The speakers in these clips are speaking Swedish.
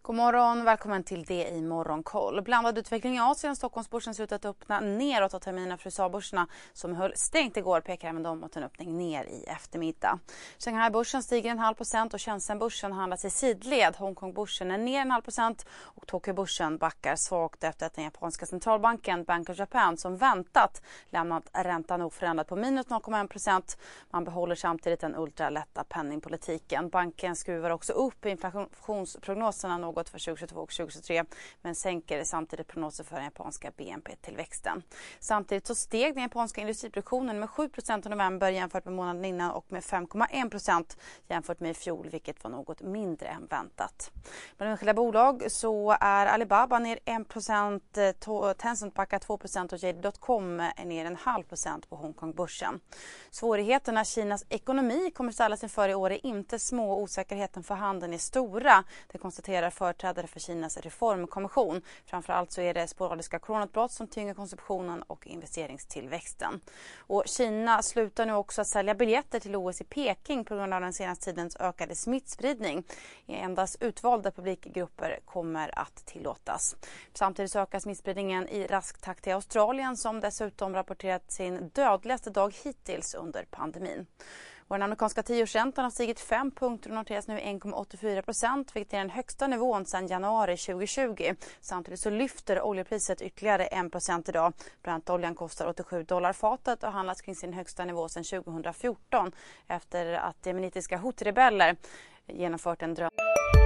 God morgon, välkommen till det i Morgonkoll. Blandad utveckling i Asien. Stockholmsbörsen ser ut att öppna neråt och terminen för USA-börserna som höll stängt igår pekar även de mot en öppning ner i eftermiddag. Shanghai-börsen stiger 0,5% och Shenzhen-börsen handlas i sidled. Hongkong-börsen är ner 0,5% och Tokyo-börsen backar svagt efter att den japanska centralbanken Bank of Japan som väntat lämnat räntan oförändrad på minus 0,1%. Man behåller samtidigt den ultralätta penningpolitiken. Banken skruvar också upp inflationsprognoserna något för 2022 och 2023 men sänker samtidigt prognoser för den japanska BNP-tillväxten. Samtidigt så steg den japanska industriproduktionen med 7% i november jämfört med månaden innan och med 5,1% jämfört med i fjol, vilket var något mindre än väntat. Bland enskilda bolag så är Alibaba ner 1%, Tencent backar 2% och JD.com är ner 0,5% på Hongkongbörsen. Svårigheterna Kinas ekonomi kommer ställas inför i år är inte små och osäkerheten för handeln är stora. Det konstaterar företrädare för Kinas reformkommission. Framförallt så är det sporadiska coronautbrott som tynger konsumtionen och investeringstillväxten. Och Kina slutar nu också att sälja biljetter till OS i Peking på grund av den senaste tidens ökade smittspridning. Endast utvalda publikgrupper kommer att tillåtas. Samtidigt så ökar smittspridningen i rask takt i Australien som dessutom rapporterat sin dödligaste dag hittills under pandemin. Och den amerikanska 10-årsräntan har stigit 5 punkter och noteras nu 1,84%, vilket är den högsta nivån sedan januari 2020. Samtidigt så lyfter oljepriset ytterligare 1% idag. Brentoljan kostar $87 fatet och handlas kring sin högsta nivå sedan 2014 efter att jemenitiska Houthi-rebeller genomfört en drönare.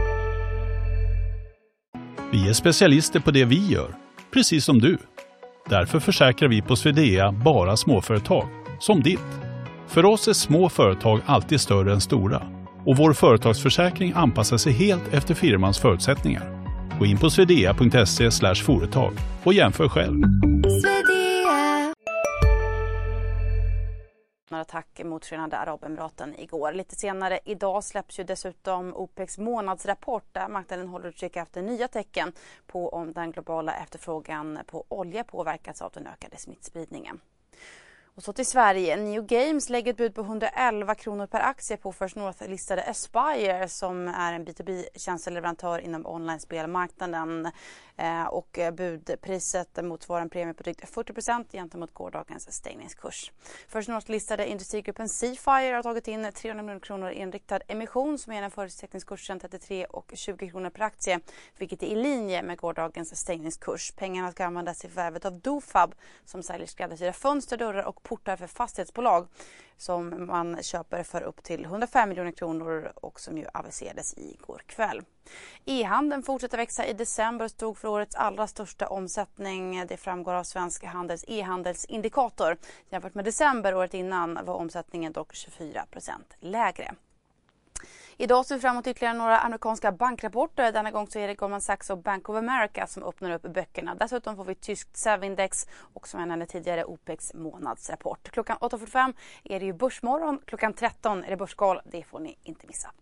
Vi är specialister på det vi gör, precis som du. Därför försäkrar vi på Svedea bara småföretag, som ditt. För oss är små företag alltid större än stora och vår företagsförsäkring anpassar sig helt efter firmans förutsättningar. Gå in på svedea.se/företag och jämför själv. Attack mot Förenade Arabemiraten igår. Lite senare idag släpps ju dessutom OPECs månadsrapport där marknaden håller utkik efter nya tecken på om den globala efterfrågan på olja påverkas av den ökade smittspridningen. Och så till Sverige. New Games lägger ett bud på 111 kronor per aktie på First North-listade Aspire som är en B2B-tjänsteleverantör inom online-spelmarknaden. Och budpriset motsvarar en premie på drygt 40% gentemot gårdagens stängningskurs. First North-listade industrigruppen Seafire har tagit in 300 miljoner kronor i en riktad emission som ger en förutsättningskursen 33,20 kronor per aktie, vilket är i linje med gårdagens stängningskurs. Pengarna ska användas i förvärvet av Dofab som säljer skräddarsydda fönster, dörrar och portar för fastighetsbolag som man köper för upp till 105 miljoner kronor och som ju aviserades igår kväll. E-handeln fortsätter växa i december och stod för årets allra största omsättning. Det framgår av Svensk Handels e-handelsindikator. Jämfört med december året innan var omsättningen dock 24% lägre. Idag ser vi fram emot ytterligare några amerikanska bankrapporter. Denna gång så är det Goldman Sachs och Bank of America som öppnar upp böckerna. Dessutom får vi tyskt SEV-index och som jag nämnde tidigare OPECs månadsrapport. Klockan 8.45 är det ju Börsmorgon. Klockan 13 är det Börskoll. Det får ni inte missa.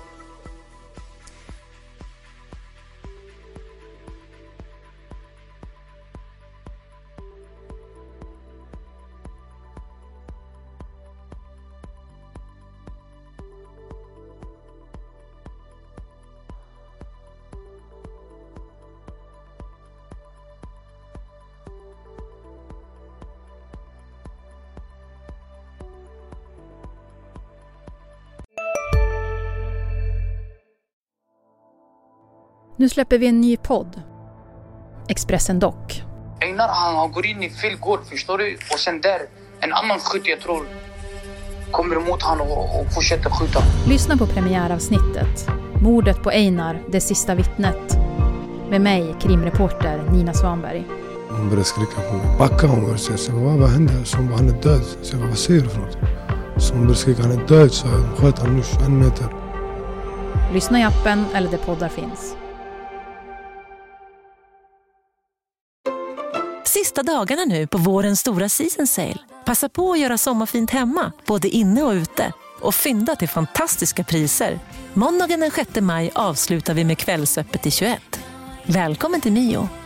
Nu släpper vi en ny podd. Expressen Dock. Einar han går in i fel gård, förstår du? Och sen där, en annan skytt jag tror kommer emot han och fortsätter skjuta. Lyssna på premiäravsnittet. Mordet på Einar, det sista vittnet. Med mig, krimreporter Nina Svanberg. Hon började skrika på mig. Backa hon började säga. Så vad hände? Så han är död. Så vad säger du för något? Så hon började skrika, han är död. Så jag sköt han nu 21 meter. Lyssna i appen eller där poddar finns. Sista dagarna nu på vårens stora season sale. Passa på att göra sommarfint hemma, både inne och ute. Och fynda till fantastiska priser. Måndagen den 6 maj avslutar vi med Kvällsöppet i 21. Välkommen till Mio.